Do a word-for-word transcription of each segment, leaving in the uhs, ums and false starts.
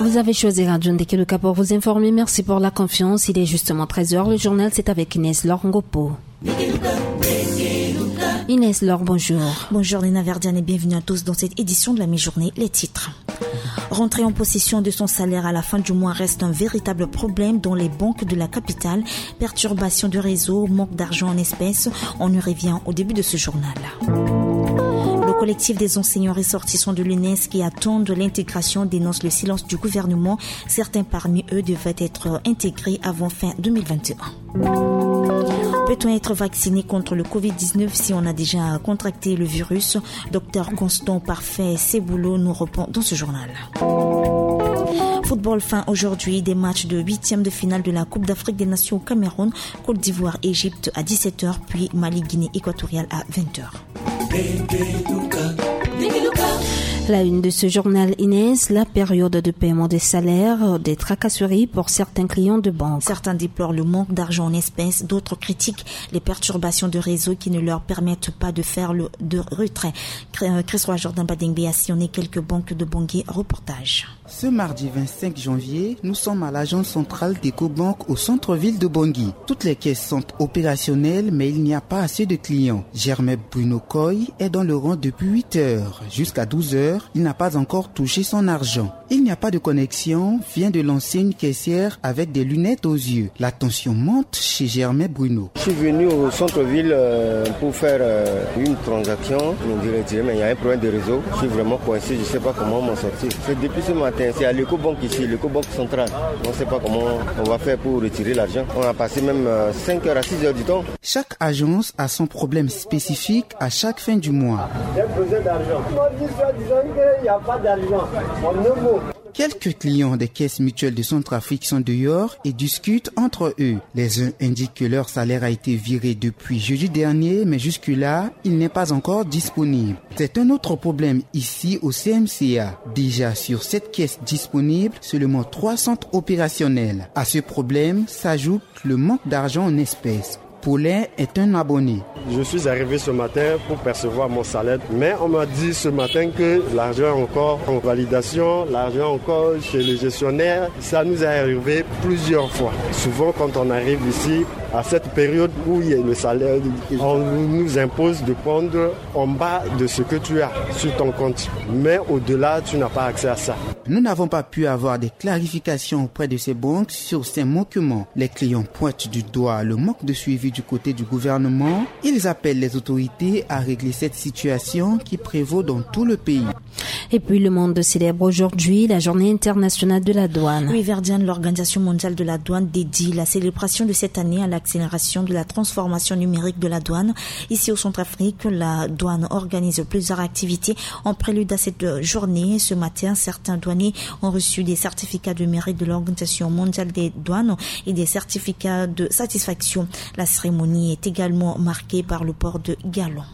Vous avez choisi Radio Ndekeluka pour vous informer. Merci pour la confiance. Il est justement treize heures. Le journal, c'est avec Inès Lorngopo. Inès Laure, bonjour. Bonjour Lina Verdiane et bienvenue à tous dans cette édition de la mi-journée. Les titres. Rentrer en possession de son salaire à la fin du mois reste un véritable problème dans les banques de la capitale. Perturbation du réseau, manque d'argent en espèces. On y revient au début de ce journal. Le collectif des enseignants ressortissants de l'U N E S qui attendent l'intégration dénonce le silence du gouvernement. Certains parmi eux devaient être intégrés avant fin deux mille vingt et un. Peut-on être vacciné contre le covid dix-neuf si on a déjà contracté le virus? Docteur Constant Parfait Seboulot nous répond dans ce journal. Football fin aujourd'hui, des matchs de huitième de finale de la Coupe d'Afrique des Nations au Cameroun, Côte d'Ivoire, Égypte à dix-sept heures, puis Mali, Guinée équatoriale à vingt heures. La une de ce journal Inès, la période de paiement des salaires, des tracasseries pour certains clients de banque. Certains déplorent le manque d'argent en espèces, d'autres critiquent les perturbations de réseau qui ne leur permettent pas de faire le de retrait. Chris Jordan Badingbe a sillonné quelques banques de Bangui. Reportage. Ce mardi vingt-cinq janvier, nous sommes à l'agence centrale d'Ecobank au centre-ville de Bangui. Toutes les caisses sont opérationnelles, mais il n'y a pas assez de clients. Germain Bruno Coy est dans le rang depuis huit heures. Jusqu'à douze heures, il n'a pas encore touché son argent. Il n'y a pas de connexion, vient de lancer une caissière avec des lunettes aux yeux. La tension monte chez Germain Bruno. Je suis venu au centre-ville euh, pour faire euh, une transaction. Mais il y a un problème de réseau. Je suis vraiment coincé, je ne sais pas comment m'en sortir. C'est depuis ce matin, c'est à l'Ecobank ici, l'Ecobank centrale. On ne sait pas comment on va faire pour retirer l'argent. On a passé même euh, cinq heures à six heures du temps. Chaque agence a son problème spécifique à chaque fin du mois. Il y a besoin d'argent. Moi, disons qu'il n'y a pas d'argent. En un mot. Quelques clients des caisses mutuelles de Centrafrique sont dehors et discutent entre eux. Les uns indiquent que leur salaire a été viré depuis jeudi dernier, mais jusque-là, il n'est pas encore disponible. C'est un autre problème ici au C M C A. Déjà sur cette caisse disponible, seulement trois sont opérationnels. À ce problème s'ajoute le manque d'argent en espèces. Paulin est un abonné. Je suis arrivé ce matin pour percevoir mon salaire, mais on m'a dit ce matin que l'argent est encore en validation, l'argent est encore chez les gestionnaires. Ça nous est arrivé plusieurs fois. Souvent, quand on arrive ici, à cette période où il y a le salaire, on nous impose de prendre en bas de ce que tu as sur ton compte. Mais au-delà, tu n'as pas accès à ça. Nous n'avons pas pu avoir des clarifications auprès de ces banques sur ces manquements. Les clients pointent du doigt le manque de suivi du côté du gouvernement. Ils appellent les autorités à régler cette situation qui prévaut dans tout le pays. Et puis le monde célèbre aujourd'hui la journée internationale de la douane. Oui, Verdiane, l'Organisation mondiale de la douane dédie la célébration de cette année à l'accélération de la transformation numérique de la douane. Ici au Centrafrique, la douane organise plusieurs activités en prélude à cette journée. Ce matin, certains douaniers ont reçu des certificats de mérite de l'Organisation mondiale des douanes et des certificats de satisfaction. La cérémonie est également marquée par le port de galons.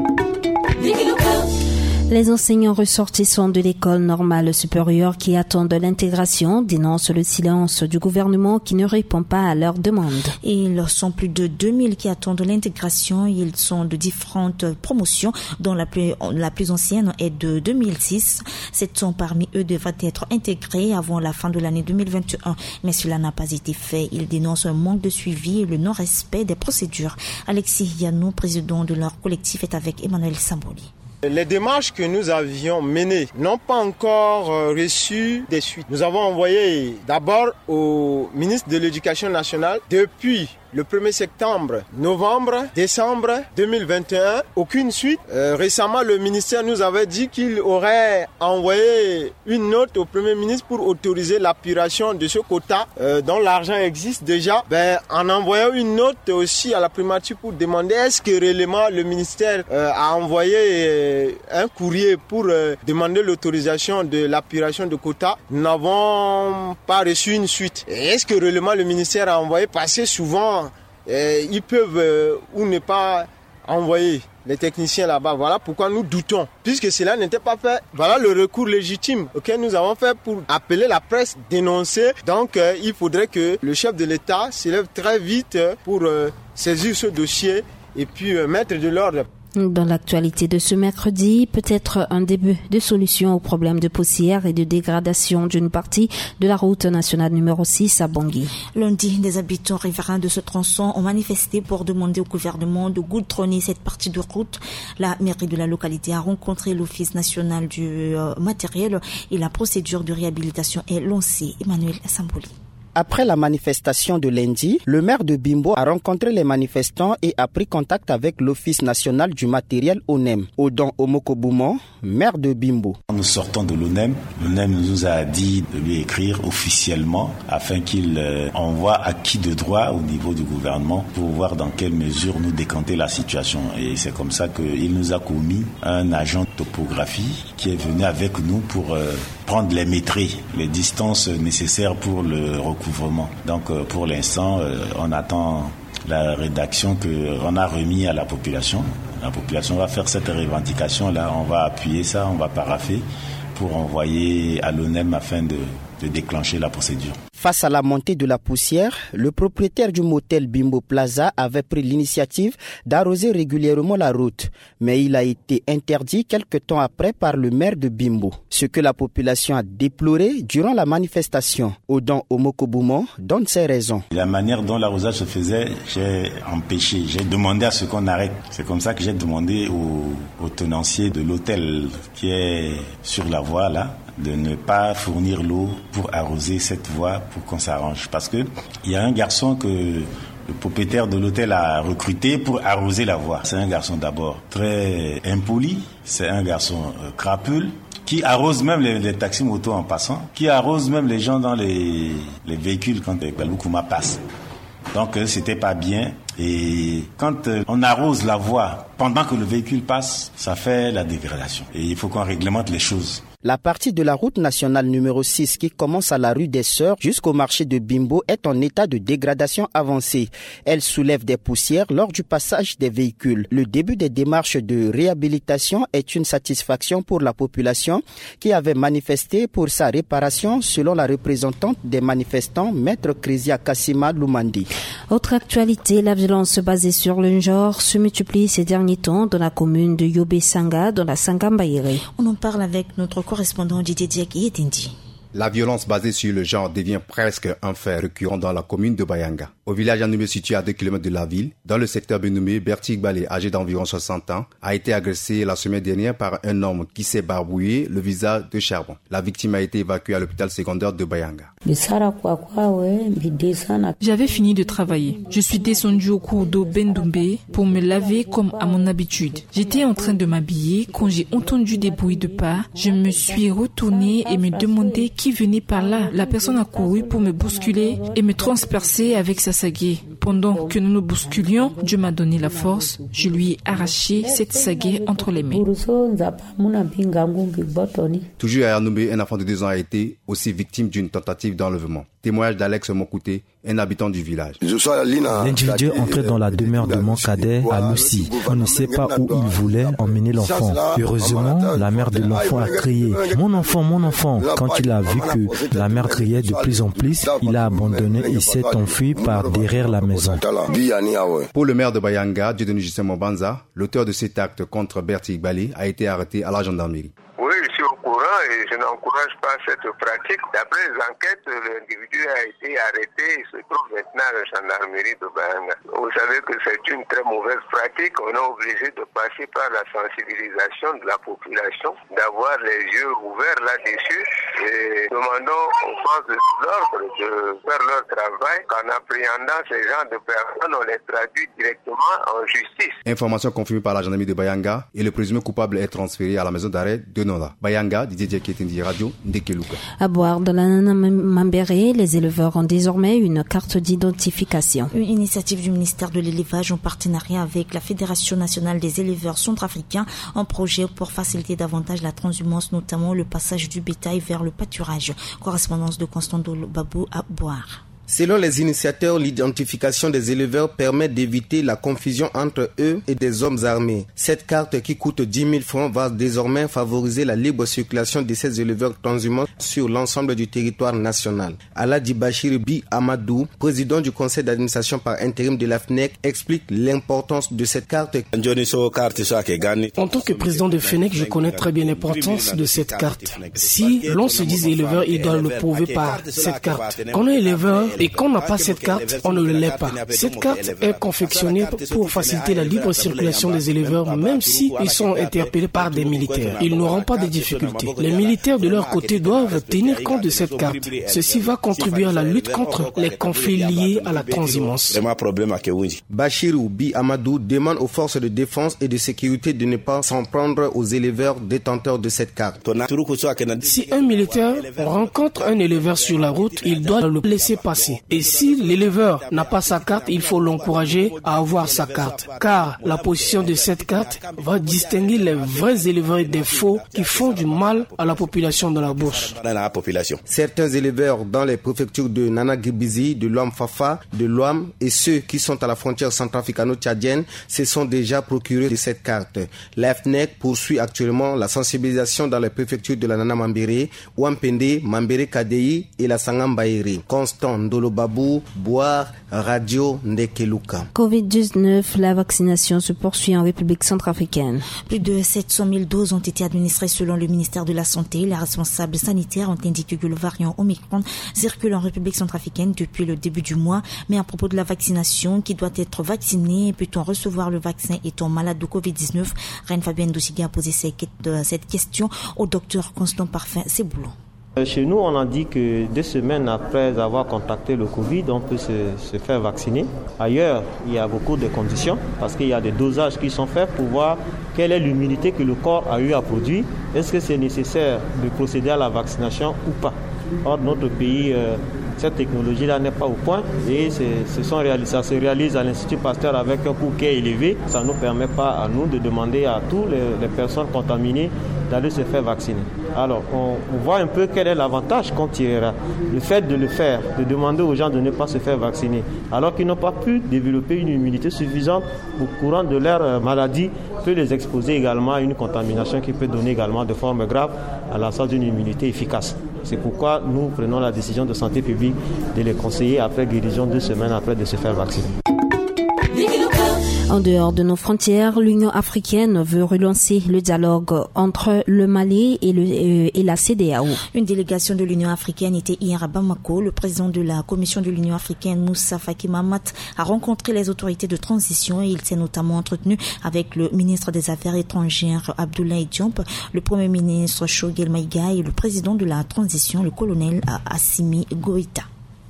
Les enseignants ressortissants de l'école normale supérieure qui attendent l'intégration dénoncent le silence du gouvernement qui ne répond pas à leurs demandes. Ils sont plus de deux mille qui attendent l'intégration. Ils sont de différentes promotions, dont la plus, la plus ancienne est de deux mille six. sept cents parmi eux devraient être intégrés avant la fin de l'année deux mille vingt et un, mais cela n'a pas été fait. Ils dénoncent un manque de suivi et le non-respect des procédures. Alexis Yanou, président de leur collectif, est avec Emmanuel Samboli. Les démarches que nous avions menées n'ont pas encore reçu des suites. Nous avons envoyé d'abord au ministre de l'Éducation nationale depuis le premier septembre, novembre, décembre deux mille vingt et un, aucune suite. Euh, récemment, le ministère nous avait dit qu'il aurait envoyé une note au Premier ministre pour autoriser l'apuration de ce quota euh, dont l'argent existe déjà. Ben, en envoyant une note aussi à la primature pour demander est-ce que réellement le ministère euh, a envoyé euh, un courrier pour euh, demander l'autorisation de l'apuration de quota, nous n'avons pas reçu une suite. Et est-ce que réellement le ministère a envoyé? Parce que souvent Euh, ils peuvent euh, ou ne pas envoyer les techniciens là-bas. Voilà pourquoi nous doutons. Puisque cela n'était pas fait, voilà le recours légitime auquel nous avons fait pour appeler la presse, dénoncer. Donc euh, il faudrait que le chef de l'État s'élève très vite pour euh, saisir ce dossier et puis euh, mettre de l'ordre. Dans l'actualité de ce mercredi, peut-être un début de solution au problème de poussière et de dégradation d'une partie de la route nationale numéro six à Bangui. Lundi, des habitants riverains de ce tronçon ont manifesté pour demander au gouvernement de goudronner cette partie de route. La mairie de la localité a rencontré l'Office national du euh, matériel et la procédure de réhabilitation est lancée. Emmanuel Samboli. Après la manifestation de lundi, le maire de Bimbo a rencontré les manifestants et a pris contact avec l'Office national du matériel O N E M. Odon Omokoboumon, maire de Bimbo. Nous sortons de l'O N E M. L'O N E M nous a dit de lui écrire officiellement afin qu'il euh, envoie à qui de droit au niveau du gouvernement pour voir dans quelle mesure nous décanter la situation. Et c'est comme ça qu'il nous a commis un agent de topographie qui est venu avec nous pour euh, prendre les métrés, les distances nécessaires pour le recouvrement. Donc euh, pour l'instant, euh, on attend la rédaction qu'on a remis à la population. La population va faire cette revendication-là, on va appuyer ça, on va paraffer pour envoyer à l'O N E M afin de, de déclencher la procédure. Face à la montée de la poussière, le propriétaire du motel Bimbo Plaza avait pris l'initiative d'arroser régulièrement la route, mais il a été interdit quelque temps après par le maire de Bimbo. Ce que la population a déploré durant la manifestation. Odon Omokoboumon donne ses raisons. La manière dont l'arrosage se faisait, j'ai empêché, j'ai demandé à ce qu'on arrête. C'est comme ça que j'ai demandé au, au tenancier de l'hôtel qui est sur la voie là, de ne pas fournir l'eau pour arroser cette voie pour qu'on s'arrange. Parce que il y a un garçon que le propriétaire de l'hôtel a recruté pour arroser la voie. C'est un garçon d'abord très impoli, c'est un garçon euh, crapule, qui arrose même les, les taxis motos en passant, qui arrose même les gens dans les, les véhicules quand Baloukouma passe. Donc euh, c'était pas bien. Et quand euh, on arrose la voie pendant que le véhicule passe, ça fait la dégradation. Et il faut qu'on réglemente les choses. La partie de la route nationale numéro six qui commence à la rue des Sœurs jusqu'au marché de Bimbo est en état de dégradation avancée. Elle soulève des poussières lors du passage des véhicules. Le début des démarches de réhabilitation est une satisfaction pour la population qui avait manifesté pour sa réparation selon la représentante des manifestants, Maître Krizia Kassima Lumandi. Autre actualité, la violence basée sur le genre se multiplie ces derniers temps dans la commune de Yobé-Sanga, dans la Sangambaïré. On en parle avec notre correspondant Didier Diaki et Tindi. La violence basée sur le genre devient presque un fait récurrent dans la commune de Bayanga. Au village Anoumé situé à deux kilomètres de la ville, dans le secteur Benoumé, Bertie Balé, âgé d'environ soixante ans, a été agressé la semaine dernière par un homme qui s'est barbouillé le visage de charbon. La victime a été évacuée à l'hôpital secondaire de Bayanga. J'avais fini de travailler. Je suis descendu au cours d'eau Bendoumbe pour me laver comme à mon habitude. J'étais en train de m'habiller quand j'ai entendu des bruits de pas. Je me suis retournée et me demandé qui venait par là. La personne a couru pour me bousculer et me transpercer avec sa sagaie. Pendant que nous nous bousculions, Dieu m'a donné la force. Je lui ai arraché cette sagaie entre les mains. Toujours à Anoumé, un enfant de deux ans a été aussi victime d'une tentative d'enlèvement. Témoignage d'Alex Mokouté, un habitant du village. L'individu entrait dans la demeure de mon cadet à Lucie. On ne sait pas où il voulait emmener l'enfant. Heureusement, la mère de l'enfant a crié « Mon enfant, mon enfant !» Quand il a vu que la mère criait de plus en plus, il a abandonné et s'est enfui par derrière la maison. Pour le maire de Bayanga, Dieudonné Justin Mobanza, l'auteur de cet acte contre Bertie Igbali a été arrêté à la gendarmerie. Oui, je suis au courant et je n'encourage pas cette pratique. D'après les enquêtes, l'individu a été arrêté et se trouve maintenant à la gendarmerie de Bayanga. Vous savez que c'est une très mauvaise pratique. On est obligé de passer par la sensibilisation de la population, d'avoir les yeux ouverts là-dessus et demandons aux forces de l'ordre de faire leur travail. En appréhendant ces genres de personnes, on les traduit directement en justice. Information confirmée par la gendarmerie de Bayanga et le présumé coupable est transféré à la maison d'arrêt de Nola. Bayanga, Didier Ketindi, Radio, Ndekeluka. À boire de la Nana Mambéré, les éleveurs ont désormais une carte d'identification. Une initiative du ministère de l'élevage en partenariat avec la Fédération nationale des éleveurs centrafricains, un projet pour faciliter davantage la transhumance, notamment le passage du bétail vers le pâturage. Correspondance de Constantin Babou à Boire. Selon les initiateurs, l'identification des éleveurs permet d'éviter la confusion entre eux et des hommes armés. Cette carte qui coûte dix mille francs va désormais favoriser la libre circulation de ces éleveurs transhumants sur l'ensemble du territoire national. Aladi Bachir Bi Amadou, président du conseil d'administration par intérim de l'A F N E C, explique l'importance de cette carte. En tant que président de F N E C, je connais très bien l'importance de cette carte. Si l'on se dit éleveur, il doit le prouver par cette carte. Quand on est éleveur et qu'on n'a pas cette carte, on ne le l'est pas. Cette carte est confectionnée pour faciliter la libre circulation des éleveurs, même si ils sont interpellés par des militaires. Ils n'auront pas de difficultés. Les militaires de leur côté doivent tenir compte de cette carte. Ceci va contribuer à la lutte contre les conflits liés à la transhumance. Bachirou Bi Amadou demande aux forces de défense et de sécurité de ne pas s'en prendre aux éleveurs détenteurs de cette carte. Si un militaire rencontre un éleveur sur la route, il doit le laisser passer. Et si l'éleveur n'a pas sa carte, il faut l'encourager à avoir sa carte. Car la position de cette carte va distinguer les vrais éleveurs des faux qui font du mal à la population de la bourse. Certains éleveurs dans les préfectures de Nana Gibizi, de Luam Fafa, de Luam et ceux qui sont à la frontière centrafricano-tchadienne se sont déjà procurés de cette carte. La F N E C poursuit actuellement la sensibilisation dans les préfectures de la Nana Mambéré, Ouampende, Mambéré Kadei et la Sangambaïri. Constant Ndolobabou, Boire, Radio Ndekeluka. covid dix-neuf, la vaccination se poursuit en République centrafricaine. Plus de sept cent mille doses ont été administrées selon le ministère de la Santé. Les responsables sanitaires ont indiqué que le variant Omicron circule en République centrafricaine depuis le début du mois. Mais à propos de la vaccination, qui doit être vacciné, peut-on recevoir le vaccin étant malade de covid dix-neuf? Reine Fabienne Doussiga a posé cette question au docteur Constant Parfin Seboulon. Chez nous, on a dit que deux semaines après avoir contracté le Covid, on peut se, se faire vacciner. Ailleurs, il y a beaucoup de conditions parce qu'il y a des dosages qui sont faits pour voir quelle est l'immunité que le corps a eu à produire. Est-ce que c'est nécessaire de procéder à la vaccination ou pas? Or, notre pays, euh, cette technologie-là n'est pas au point et ce sont, ça se réalise à l'Institut Pasteur avec un coût qui est élevé. Ça ne nous permet pas à nous de demander à toutes les, les personnes contaminées d'aller se faire vacciner. Alors, on, on voit un peu quel est l'avantage qu'on tirera. Le fait de le faire, de demander aux gens de ne pas se faire vacciner, alors qu'ils n'ont pas pu développer une immunité suffisante au courant de leur maladie, peut les exposer également à une contamination qui peut donner également de formes graves à l'absence d'une immunité efficace. C'est pourquoi nous prenons la décision de santé publique de les conseiller après guérison deux semaines après de se faire vacciner. En dehors de nos frontières, l'Union africaine veut relancer le dialogue entre le Mali et, le, euh, et la C E D E A O. Une délégation de l'Union africaine était hier à Bamako. Le président de la Commission de l'Union africaine, Moussa Faki Mahamat, a rencontré les autorités de transition et il s'est notamment entretenu avec le ministre des Affaires étrangères, Abdoulaye Diop, le premier ministre Choguel Maïga et le président de la transition, le colonel Assimi Goïta.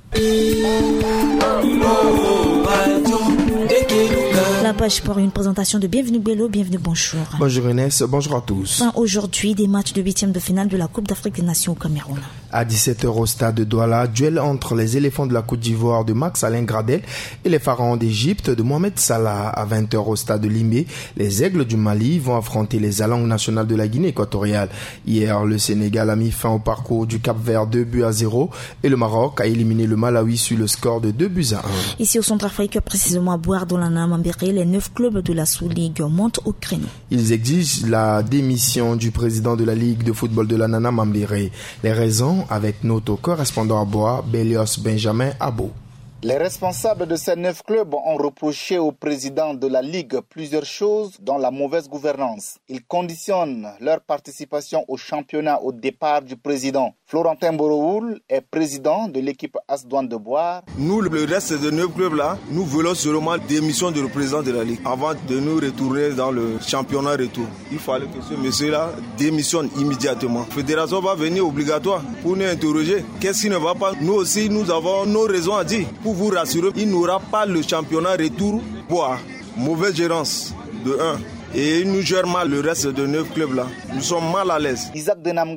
La page pour une présentation de Bienvenue Bello, bienvenue, bonjour. Bonjour Inès, bonjour à tous. Enfin, aujourd'hui, des matchs de huitième de finale de la Coupe d'Afrique des Nations au Cameroun. À dix-sept heures au stade de Douala, duel entre les éléphants de la Côte d'Ivoire de Max Alain Gradel et les pharaons d'Égypte de Mohamed Salah. À vingt heures au stade de Limé, les aigles du Mali vont affronter les alangues nationales de la Guinée équatoriale. Hier, le Sénégal a mis fin au parcours du Cap-Vert deux buts à zéro et le Maroc a éliminé le Malawi sur le score de deux buts à un. Ici au Centrafrique, précisément à Boire-dans-la Mambéré, les neuf clubs de la sous-ligue montent au créneau. Ils exigent la démission du président de la Ligue de football de la Nana Mambéré. Les raisons avec notre correspondant à Bois, Bélios Benjamin Abo. Les responsables de ces neuf clubs ont reproché au président de la Ligue plusieurs choses, dont la mauvaise gouvernance. Ils conditionnent leur participation au championnat au départ du président. Florentin Borowoul est président de l'équipe As-Douane de Boire. Nous, le reste de neuf clubs-là, nous voulons seulement démission du président de la Ligue avant de nous retourner dans le championnat retour. Il fallait que ce monsieur-là démissionne immédiatement. La fédération va venir obligatoire pour nous interroger. Qu'est-ce qui ne va pas? Nous aussi, nous avons nos raisons à dire. Pour vous rassurer, il n'aura pas le championnat retour. Boire. Mauvaise gérance de un. Et il nous gère mal le reste de neuf clubs là. Nous sommes mal à l'aise. Isaac Denamgan,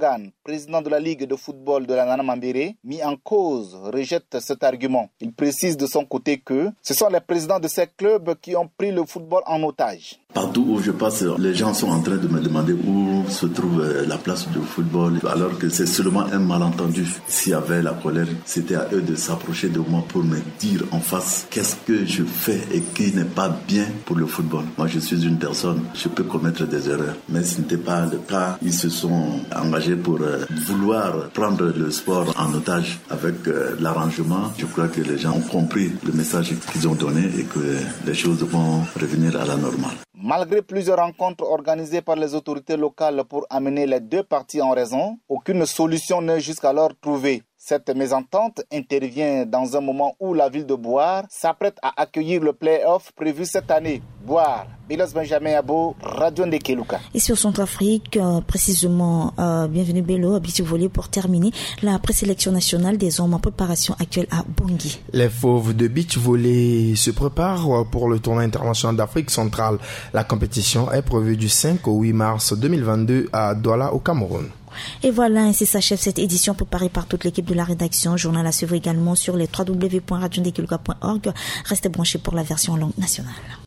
président de la Ligue de football de la Nana Mambéré, mis en cause, rejette cet argument. Il précise de son côté que ce sont les présidents de ces clubs qui ont pris le football en otage. Partout où je passe, les gens sont en train de me demander où se trouve la place de football, alors que c'est seulement un malentendu. S'il y avait la colère, c'était à eux de s'approcher de moi pour me dire en face qu'est-ce que je fais et qui n'est pas bien pour le football. Moi, je suis une personne, je peux commettre des erreurs, mais ce n'était pas le cas. Ils se sont engagés pour vouloir prendre le sport en otage avec l'arrangement. Je crois que les gens ont compris le message qu'ils ont donné et que les choses vont revenir à la normale. Malgré plusieurs rencontres organisées par les autorités locales pour amener les deux parties en raison, aucune solution n'est jusqu'alors trouvée. Cette mésentente intervient dans un moment où la ville de Bouar s'apprête à accueillir le play-off prévu cette année. Bouar, Bilos Benjamin Abo, Radio Ndekeluka. Ici au Centrafrique, euh, précisément, euh, bienvenue Bello, Beach Volley pour terminer la présélection nationale des hommes en préparation actuelle à Bangui. Les fauves de beach volley se préparent pour le tournoi international d'Afrique centrale. La compétition est prévue du cinq au huit mars deux mille vingt-deux à Douala au Cameroun. Et voilà, ainsi s'achève cette édition préparée par toute l'équipe de la rédaction. Journal à suivre également sur les w w w point radio ndekeluka point org. Restez branchés pour la version langue nationale.